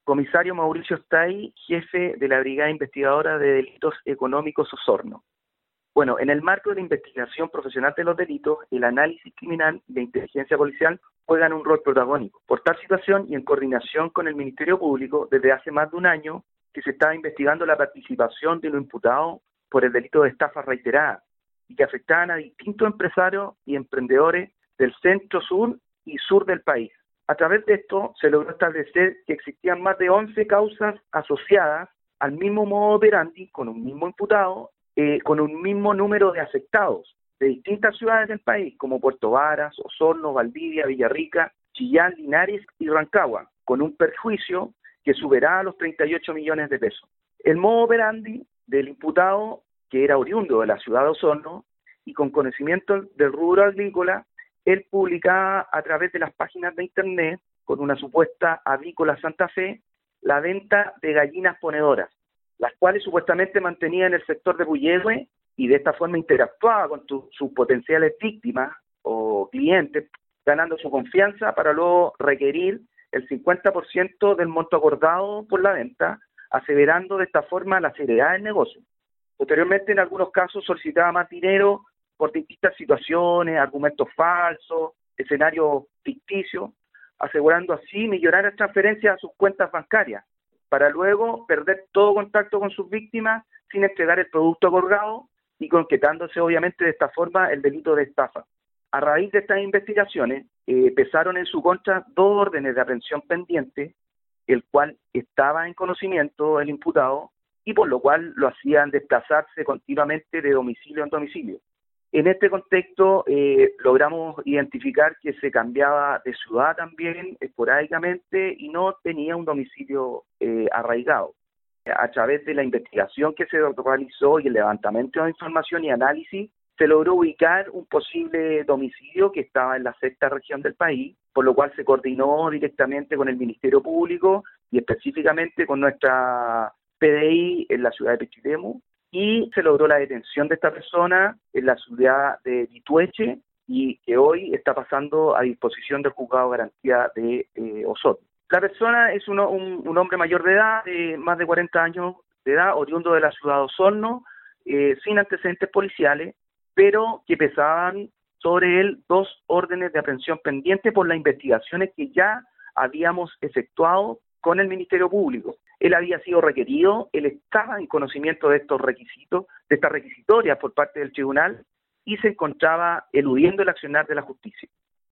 Comisario Mauricio Stay, jefe de la Brigada Investigadora de Delitos Económicos Osorno. Bueno, en el marco de la investigación profesional de los delitos, el análisis criminal y la inteligencia policial juegan un rol protagónico. Por tal situación y en coordinación con el Ministerio Público, desde hace más de un año que se estaba investigando la participación de los imputados por el delito de estafa reiterada y que afectaban a distintos empresarios y emprendedores del centro, sur y sur del país. A través de esto se logró establecer que existían más de 11 causas asociadas al mismo modo operandi, con un mismo imputado, con un mismo número de afectados de distintas ciudades del país, como Puerto Varas, Osorno, Valdivia, Villarrica, Chillán, Linares y Rancagua, con un perjuicio que superaba los 38 millones de pesos. El modo operandi del imputado, que era oriundo de la ciudad de Osorno y con conocimiento del rubro agrícola, él publicaba a través de las páginas de internet, con una supuesta Avícola Santa Fe, la venta de gallinas ponedoras, las cuales supuestamente mantenía en el sector de Puyehue y de esta forma interactuaba con sus potenciales víctimas o clientes, ganando su confianza para luego requerir el 50% del monto acordado por la venta, aseverando de esta forma la seriedad del negocio. Posteriormente, en algunos casos, solicitaba más dinero por distintas situaciones, argumentos falsos, escenarios ficticios, asegurando así millonarias transferencias a sus cuentas bancarias, para luego perder todo contacto con sus víctimas sin entregar el producto acordado y concretándose obviamente de esta forma el delito de estafa. A raíz de estas investigaciones, pesaron en su contra 2 órdenes de aprehensión pendientes, el cual estaba en conocimiento del imputado y por lo cual lo hacían desplazarse continuamente de domicilio en domicilio. En este contexto logramos identificar que se cambiaba de ciudad también esporádicamente y no tenía un domicilio arraigado. A través de la investigación que se realizó y el levantamiento de información y análisis, se logró ubicar un posible domicilio que estaba en la 6ª región del país, por lo cual se coordinó directamente con el Ministerio Público y específicamente con nuestra PDI en la ciudad de Pichilemu, y se logró la detención de esta persona en la ciudad de Litueche y que hoy está pasando a disposición del Juzgado de Garantía de Osorno. La persona es un hombre mayor de edad, de más de 40 años de edad, oriundo de la ciudad de Osorno, sin antecedentes policiales, pero que pesaban sobre él 2 órdenes de aprehensión pendientes por las investigaciones que ya habíamos efectuado con el Ministerio Público. Él había sido requerido, él estaba en conocimiento de estos requisitos, de estas requisitorias por parte del tribunal, y se encontraba eludiendo el accionar de la justicia.